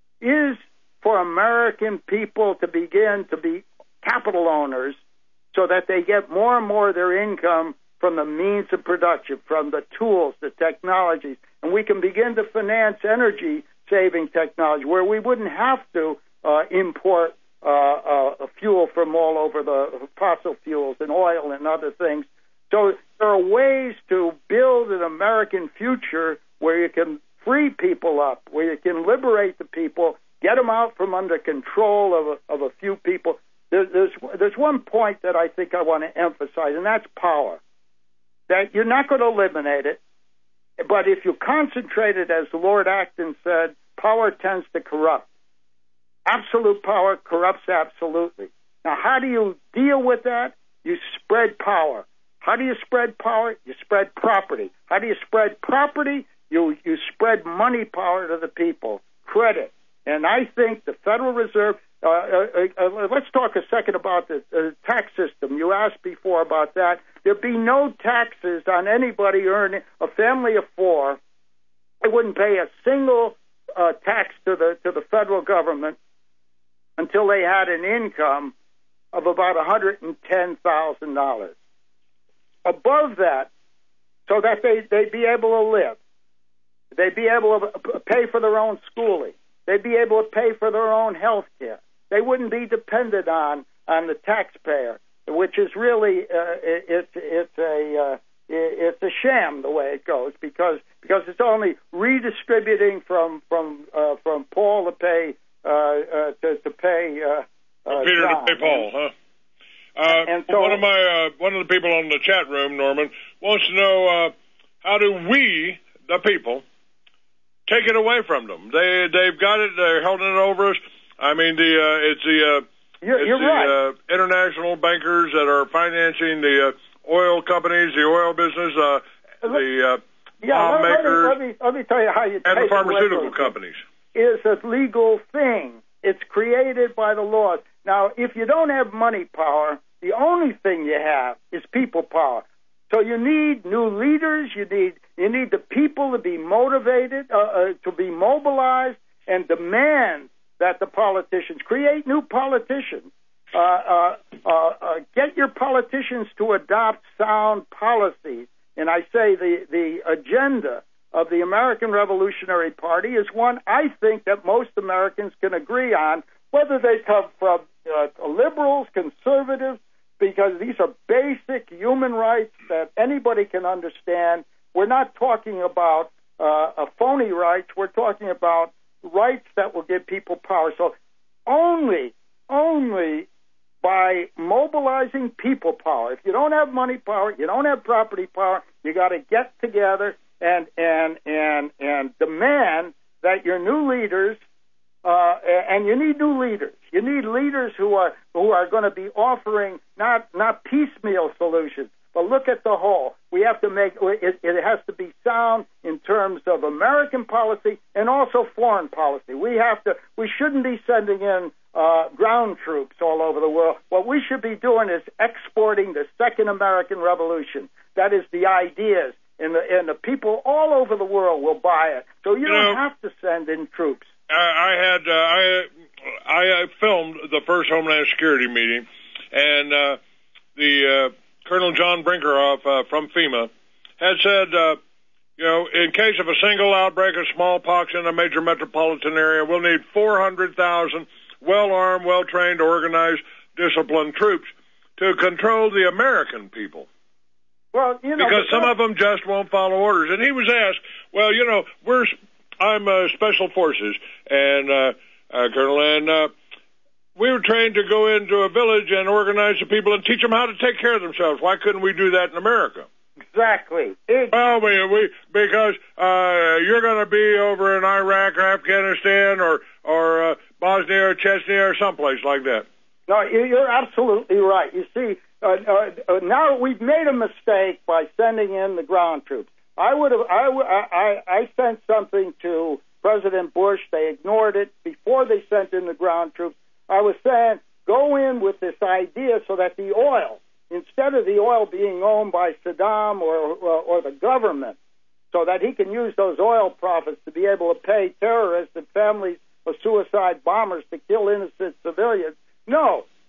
is for American people to begin to be capital owners, so that they get more and more of their income from the means of production, from the tools, the technologies, and we can begin to finance energy-saving technology where we wouldn't have to uh, import uh, uh, fuel from all over the fossil fuels and oil and other things. So there are ways to build an American future where you can free people up, where you can liberate the people, get them out from under control of a, of a few people. There, there's, there's one point that I think I want to emphasize, and that's power. That you're not going to eliminate it, but if you concentrate it, as Lord Acton said, power tends to corrupt. Absolute power corrupts absolutely. Now, how do you deal with that? You spread power. How do you spread power? You spread property. How do you spread property? You you spread money power to the people, credit. And I think the Federal Reserve, uh, uh, uh, let's talk a second about the uh, tax system. You asked before about that. There'd be no taxes on anybody earning, a family of four. They wouldn't pay a single uh, tax to the to the federal government until they had an income of about one hundred ten thousand dollars. Above that, so that they, they'd be able to live. They'd be able to pay for their own schooling. They'd be able to pay for their own health care. They wouldn't be dependent on, on the taxpayer, which is really uh, it, it's it's a uh, it's a sham the way it goes because because it's only redistributing from from uh, from Paul to pay uh, uh, to, to pay uh, uh, Peter John. to pay Paul, huh? Uh, and so, one of my uh, one of the people on the chat room, Norman, wants to know uh, how do we, the people, take it away from them? They they've got it. They're holding it over us. I mean, the uh, it's the uh, you're, it's you're the right. uh, international bankers that are financing the uh, oil companies, the oil business, uh, the uh, yeah, bomb let, makers, let me, let me let me tell you how you and take the pharmaceutical it away from companies. Is a legal thing. It's created by the laws. Now, if you don't have money power, the only thing you have is people power. So you need new leaders. You need you need the people to be motivated, uh, uh, to be mobilized, and demand that the politicians create new politicians. Uh, uh, uh, uh, get your politicians to adopt sound policies. And I say the the agenda of the American Revolutionary Party is one I think that most Americans can agree on, whether they come from uh, liberals, conservatives, because these are basic human rights that anybody can understand. We're not talking about uh, a phony rights. We're talking about rights that will give people power. So only, only by mobilizing people power. If you don't have money power, you don't have property power, you got to get together and and and and demand that your new leaders, uh, and you need new leaders. You need leaders who are who are going to be offering not not piecemeal solutions, but look at the whole. We have to make it, it has to be sound in terms of American policy and also foreign policy. We have to. We shouldn't be sending in uh, ground troops all over the world. What we should be doing is exporting the Second American Revolution. That is the ideas. And the, and the people all over the world will buy it. So you, you don't know, have to send in troops. I, I had uh, I I filmed the first Homeland Security meeting, and uh, the uh, Colonel John Brinkerhoff uh, from FEMA had said, uh, you know, in case of a single outbreak of smallpox in a major metropolitan area, we'll need four hundred thousand well-armed, well-trained, organized, disciplined troops to control the American people. Well, you know, because some of them just won't follow orders. And he was asked, well, you know, we're, I'm uh, Special Forces, and uh, uh, Colonel, and uh, we were trained to go into a village and organize the people and teach them how to take care of themselves. Why couldn't we do that in America? Exactly. It, well, we, we because uh, you're going to be over in Iraq or Afghanistan or, or uh, Bosnia or Chechnya or someplace like that. No, you're absolutely right. You see, Uh, uh, now we've made a mistake by sending in the ground troops. I would have, I, I, I sent something to President Bush. They ignored it before they sent in the ground troops. I was saying, go in with this idea so that the oil, instead of the oil being owned by Saddam or, or, or the government, so that he can use those oil profits to be able to pay terrorists and families of suicide bombers to kill innocent civilians. No.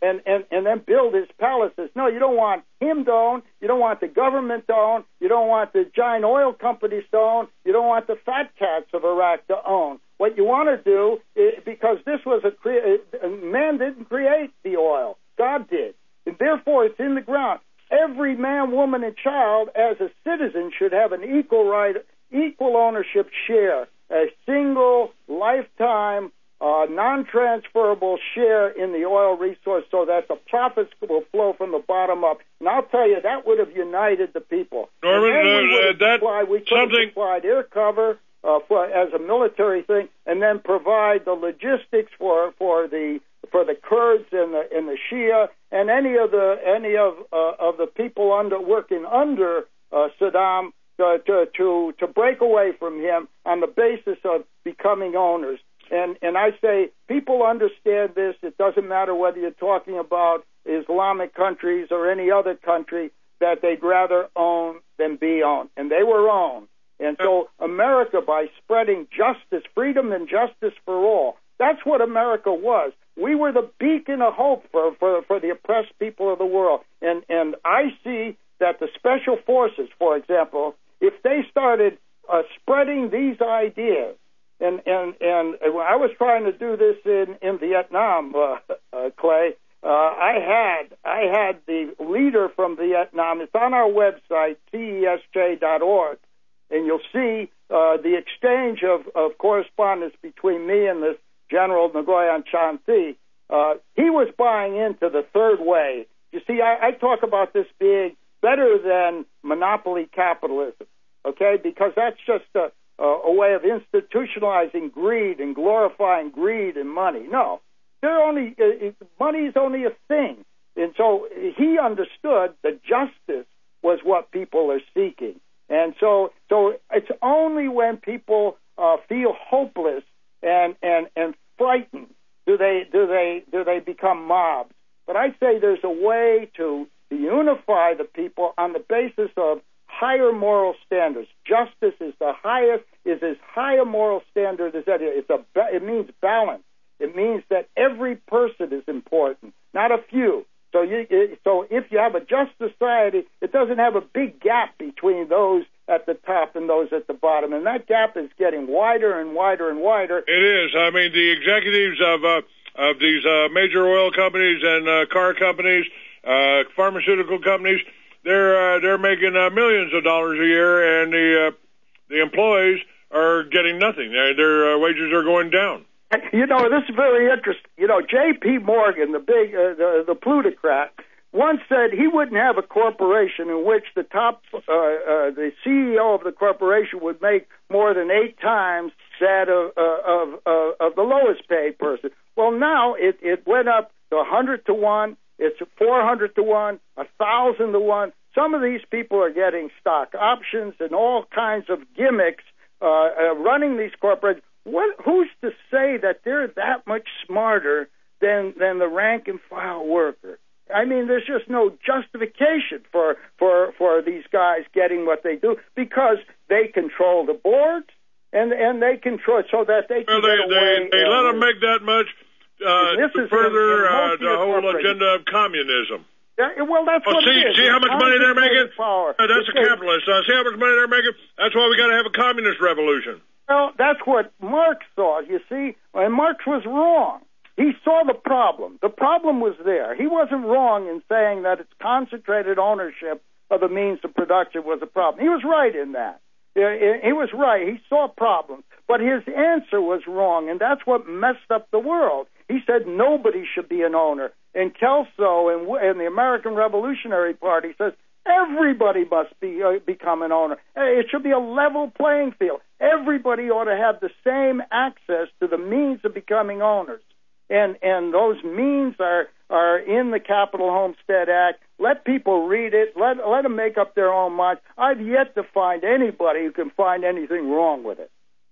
and, and, and then build his palaces. No, you don't want him to own. You don't want the government to own. You don't want the giant oil companies to own. You don't want the fat cats of Iraq to own. What you want to do, is, because this was a, cre- man didn't create the oil. God did. And therefore, it's in the ground. Every man, woman, and child, as a citizen, should have an equal right, equal ownership share, a single lifetime, uh, non-transferable share in the oil resource, so that the profits will flow from the bottom up. And I'll tell you, that would have united the people. Norman, and then we uh, would that have supplied, we could have something supplied air cover uh, for, as a military thing, and then provide the logistics for for the for the Kurds and the and the Shia and any of the any of uh, of the people under working under uh, Saddam to, to to to break away from him on the basis of becoming owners. And and I say people understand this. It doesn't matter whether you're talking about Islamic countries or any other country, that they'd rather own than be owned, and they were owned. And so America, by spreading justice, freedom, and justice for all, that's what America was. We were the beacon of hope for, for, for the oppressed people of the world. And, and I see that the special forces, for example, if they started uh, spreading these ideas, and, and, and I was trying to do this in, in Vietnam, uh, uh, Clay, uh, I had I had the leader from Vietnam. It's on our website, T E S J dot org. And you'll see uh, the exchange of, of correspondence between me and this General Nguyen Thanh Thi. Uh, he was buying into the third way. You see, I, I talk about this being better than monopoly capitalism, okay, because that's just a, a, a way of institutionalizing greed and glorifying greed and money. No, they're only uh, money is only a thing. And so he understood that justice was what people are seeking. And so, so it's only when people uh, feel hopeless and, and, and frightened do they do they do they become mobs. But I say there's a way to, to unify the people on the basis of higher moral standards. Justice is the highest is as high a moral standard as that. It's a it means balance. It means that every person is important, not a few. So you, so if you have a just society, it doesn't have a big gap between those at the top and those at the bottom, and that gap is getting wider and wider and wider. It is. I mean, the executives of uh, of these uh, major oil companies and uh, car companies, uh, pharmaceutical companies, they're uh, they're making uh, millions of dollars a year, and the uh, the employees are getting nothing. Their, their uh, wages are going down. You know, this is very interesting. You know, J P. Morgan, the big, uh, the, the plutocrat, once said he wouldn't have a corporation in which the top, uh, uh, the C E O of the corporation would make more than eight times that of uh, of, uh, of the lowest paid person. Well, now it, it went up to one hundred to one. It's four hundred to one, one thousand to one. Some of these people are getting stock options and all kinds of gimmicks uh, uh, running these corporations. What, who's to say that they're that much smarter than than the rank and file worker? I mean, there's just no justification for for for these guys getting what they do, because they control the boards and and they control it so that they can well, they, get away. They, they let them make that much uh, this to is further in, in uh, the whole agenda of communism. Yeah, well, that's oh, what see, it is. See how much money they're making? Power. Uh, that's it's a capitalist. Uh, see how much money they're making? That's why we got to have a communist revolution. Well, that's what Marx saw, you see, and Marx was wrong. He saw the problem. The problem was there. He wasn't wrong in saying that it's concentrated ownership of the means of production was a problem. He was right in that. He was right. He saw problems. But his answer was wrong, and that's what messed up the world. He said nobody should be an owner. And Kelso and, and the American Revolutionary Party says everybody must be uh, become an owner. It should be a level playing field. Everybody ought to have the same access to the means of becoming owners. And and those means are are in the Capital Homestead Act. Let people read it. Let let them make up their own minds. I've yet to find anybody who can find anything wrong with it.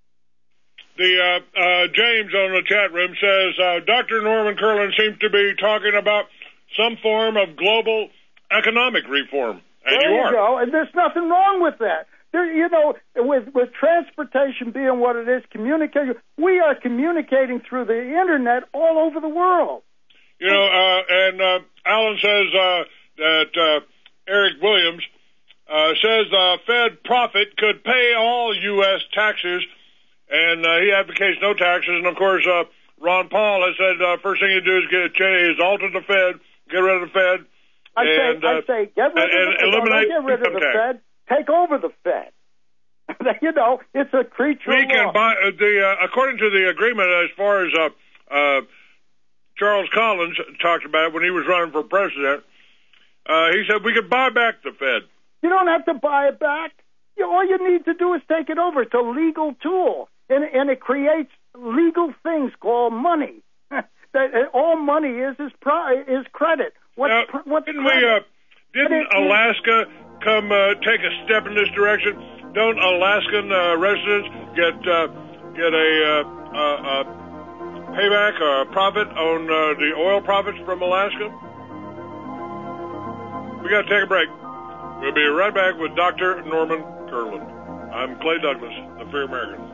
The uh, uh, James on the chat room says uh, Doctor Norman Kurland seems to be talking about some form of global economic reform. And there you, you are. go. And there's nothing wrong with that. There, you know, with with transportation being what it is, communication, we are communicating through the internet all over the world. You know, uh, and uh, Alan says uh, that uh, Eric Williams uh, says the Fed profit could pay all U S taxes, and uh, he advocates no taxes. And, of course, uh, Ron Paul has said uh, first thing you do is get a change, is alter the Fed, get rid of the Fed. I and, say, uh, I say, get rid and, of the, eliminate get rid of the tax. Fed, take over the Fed. You know, it's a creature we of can law. buy, uh, the, uh, according to the agreement, as far as uh, uh, Charles Collins talked about when he was running for president, uh, he said we could buy back the Fed. You don't have to buy it back. You, all you need to do is take it over. It's a legal tool, and, and it creates legal things called money. that, all money is is, pro, is credit. What's, now, what's didn't credit? we, uh, didn't it, Alaska come uh, take a step in this direction? Don't Alaskan uh, residents get uh, get a uh, uh, uh, payback or a profit on uh, the oil profits from Alaska? We got to take a break. We'll be right back with Doctor Norman Kurland. I'm Clay Douglas, the Free American.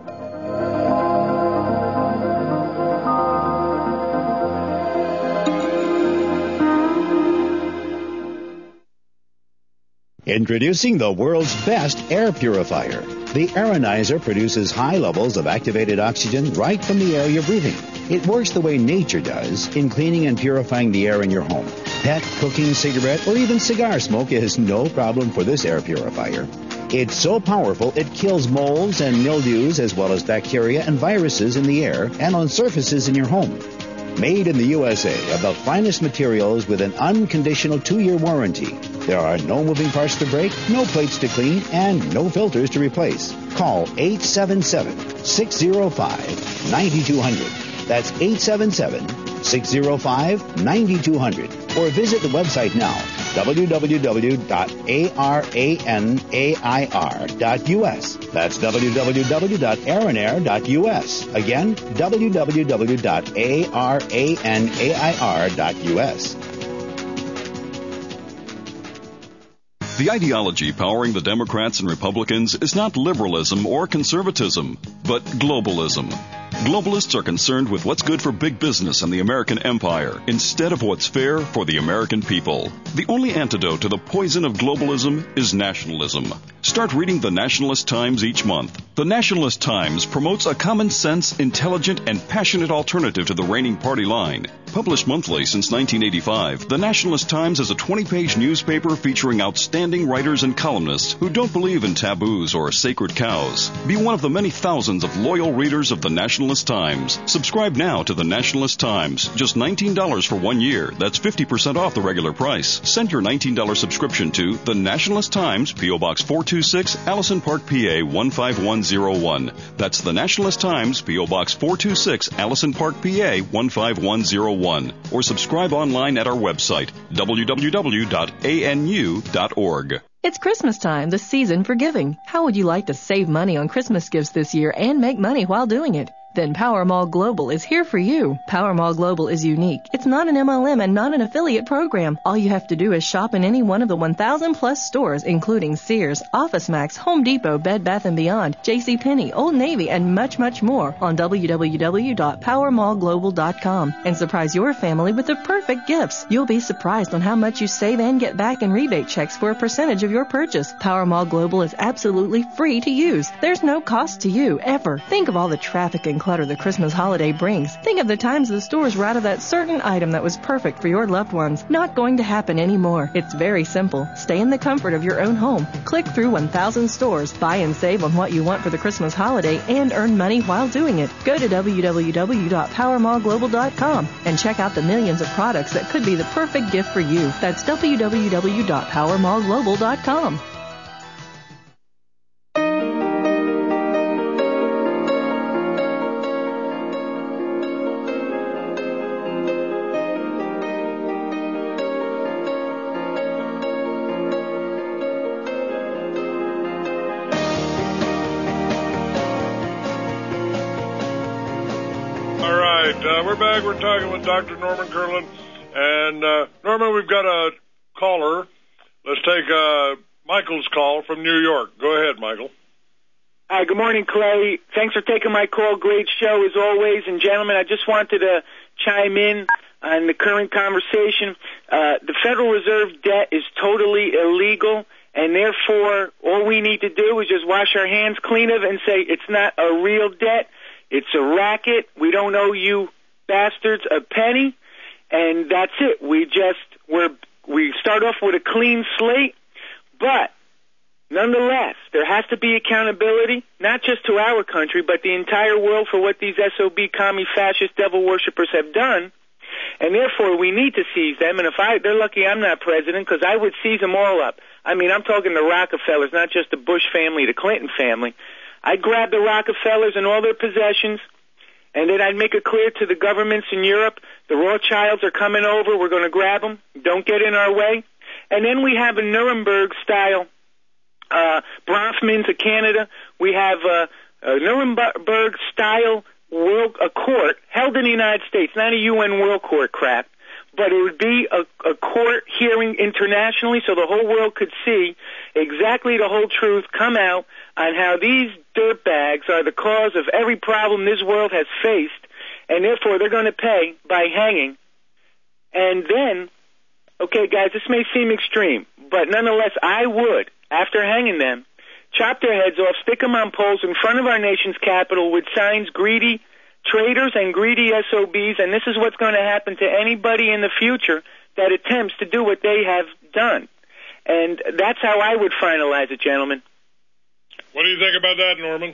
Introducing the world's best air purifier. The Aeronizer produces high levels of activated oxygen right from the air you're breathing. It works the way nature does in cleaning and purifying the air in your home. Pet, cooking, cigarette, or even cigar smoke is no problem for this air purifier. It's so powerful it kills molds and mildews as well as bacteria and viruses in the air and on surfaces in your home. Made in the U S A of the finest materials with an unconditional two-year warranty. There are no moving parts to break, no plates to clean, and no filters to replace. Call eight seven seven, six zero five, nine two zero zero. That's eight seven seven, six zero five, nine two zero zero. Or visit the website now, w w w dot aranair dot u s. That's w w w dot aranair dot u s. Again, w w w dot aranair dot u s. The ideology powering the Democrats and Republicans is not liberalism or conservatism, but globalism. Globalists are concerned with what's good for big business and the American empire instead of what's fair for the American people. The only antidote to the poison of globalism is nationalism. Start reading the Nationalist Times each month. The Nationalist Times promotes a common sense, intelligent, and passionate alternative to the reigning party line. Published monthly since nineteen eighty-five, the Nationalist Times is a twenty-page newspaper featuring outstanding writers and columnists who don't believe in taboos or sacred cows. Be one of the many thousands of loyal readers of the Nationalist Times. Subscribe now to the Nationalist Times. Just nineteen dollars for one year. That's fifty percent off the regular price. Send your nineteen dollars subscription to the Nationalist Times, P O. Box four two six, Allison Park, P A one five one zero one. That's the Nationalist Times, P O. Box four two six, Allison Park, P A one five one zero one. Or subscribe online at our website, w w w dot a n u dot org. It's Christmas time, the season for giving. How would you like to save money on Christmas gifts this year and make money while doing it? Then Powermall Global is here for you. Powermall Global is unique. It's not an M L M and not an affiliate program. All you have to do is shop in any one of the one thousand plus stores, including Sears, OfficeMax, Home Depot, Bed Bath and Beyond, JCPenney, Old Navy, and much, much more on w w w dot powermall global dot com and surprise your family with the perfect gifts. You'll be surprised on how much you save and get back in rebate checks for a percentage of your purchase. Powermall Global is absolutely free to use. There's no cost to you, ever. Think of all the traffic and clutter the Christmas holiday brings. Think of the times the stores were out of that certain item that was perfect for your loved ones. Not going to happen anymore. It's very simple. Stay in the comfort of your own home. Click through one thousand stores, buy and save on what you want for the Christmas holiday, and earn money while doing it. Go to w w w dot powermall global dot com and check out the millions of products that could be the perfect gift for you. That's w w w dot powermall global dot com. Uh, we're back. We're talking with Doctor Norman Kurland. And, uh, Norman, we've got a caller. Let's take uh, Michael's call from New York. Go ahead, Michael. Hi, good morning, Clay. Thanks for taking my call. Great show, as always. And, gentlemen, I just wanted to chime in on the current conversation. Uh, the Federal Reserve debt is totally illegal, and therefore all we need to do is just wash our hands clean of it and say it's not a real debt. It's a racket. We don't owe you bastards a penny, and that's it. We just we're we start off with a clean slate, but nonetheless, there has to be accountability, not just to our country, but the entire world for what these S O B, commie, fascist, devil worshippers have done. And therefore, we need to seize them. And if I, they're lucky I'm not president, because I would seize them all up. I mean, I'm talking the Rockefellers, not just the Bush family, the Clinton family. I'd grab the Rockefellers and all their possessions, and then I'd make it clear to the governments in Europe, the Rothschilds are coming over, we're going to grab them, don't get in our way. And then we have a Nuremberg-style uh, Bronfman to Canada. We have uh, a Nuremberg-style world a court held in the United States, not a U N World Court crap, but it would be a, a court hearing internationally so the whole world could see exactly the whole truth come out on how these dirtbags are the cause of every problem this world has faced, and therefore they're going to pay by hanging. And then, okay, guys, this may seem extreme, but nonetheless, I would, after hanging them, chop their heads off, stick them on poles in front of our nation's capital with signs, greedy traitors and greedy S O Bs, and this is what's going to happen to anybody in the future that attempts to do what they have done. And that's how I would finalize it, gentlemen. What do you think about that, Norman?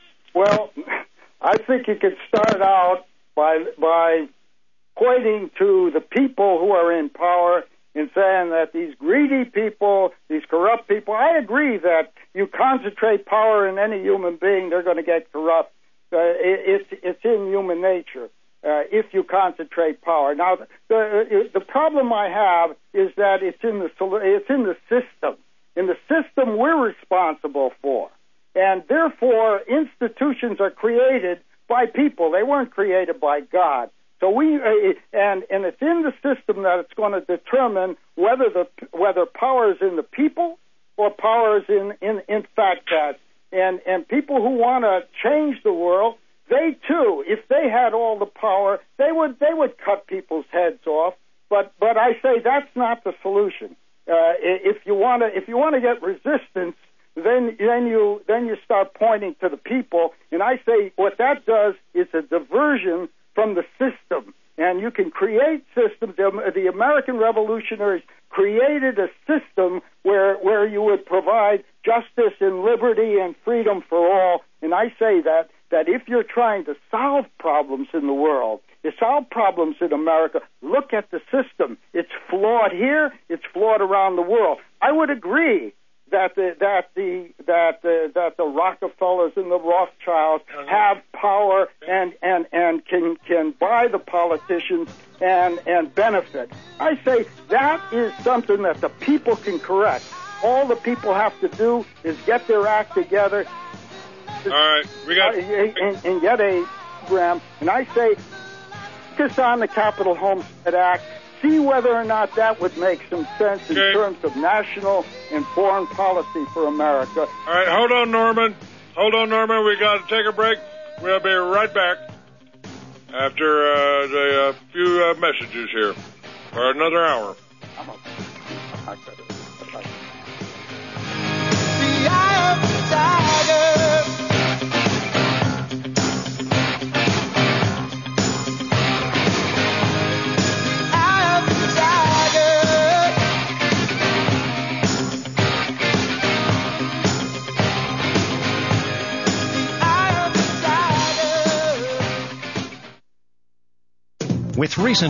Well, I think you could start out by by pointing to the people who are in power and saying that these greedy people, these corrupt people, I agree that you concentrate power in any human being, they're going to get corrupt. Uh, it, it's, it's in human nature uh, if you concentrate power. Now, the, the problem I have is that it's in the it's in the system. In the system we're responsible for. And therefore, institutions are created by people. They weren't created by God. So we uh, and and it's in the system that it's going to determine whether the whether power is in the people or power is in in, in fact that. And and people who want to change the world, they too, if they had all the power, they would they would cut people's heads off. But but I say that's not the solution. Uh, if you want to if you want to get resistance, then then you then you start pointing to the people. And I say what that does is a diversion from the system. And you can create systems. The, the American revolutionaries created a system where where you would provide justice and liberty and freedom for all. And I say that that if you're trying to solve problems in the world, to solve problems in America, look at the system. It's flawed here. It's flawed around the world. I would agree that the that the that the that the Rockefellers and the Rothschilds have power and and and can can buy the politicians and and benefit. I say that is something that the people can correct. All the people have to do is get their act together. All right, we got and, and get a program. And I say, focus on the Capital Homestead Act. See whether or not that would make some sense in okay. terms of national and foreign policy for America. All right, hold on, Norman. Hold on, Norman. We got to take a break. We'll be right back after uh, the uh, few uh, messages here for another hour. I'm okay. I'm okay. The eye of the tiger. With recent